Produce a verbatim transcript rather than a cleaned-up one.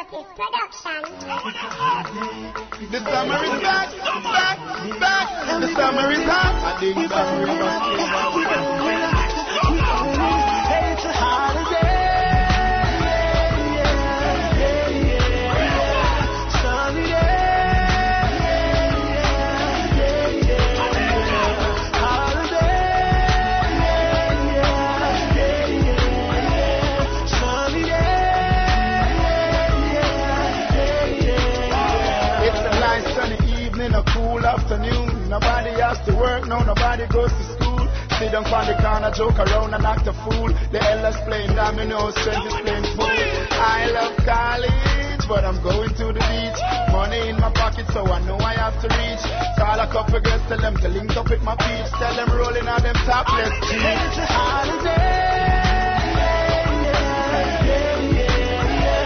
Curtis Production. The summer is back, back, back. The summer is hot. I think summer is back. It's a holiday. In a cool afternoon, nobody has to work, no, nobody goes to school. Sit down on the corner, joke around and act a fool. The elders playing dominoes, strangers playing pool. I love college, but I'm going to the beach. Money in my pocket, so I know I have to reach. Call a couple girls, tell them to link up with my peeps. Tell them rolling on them topless jeans. It's a holiday.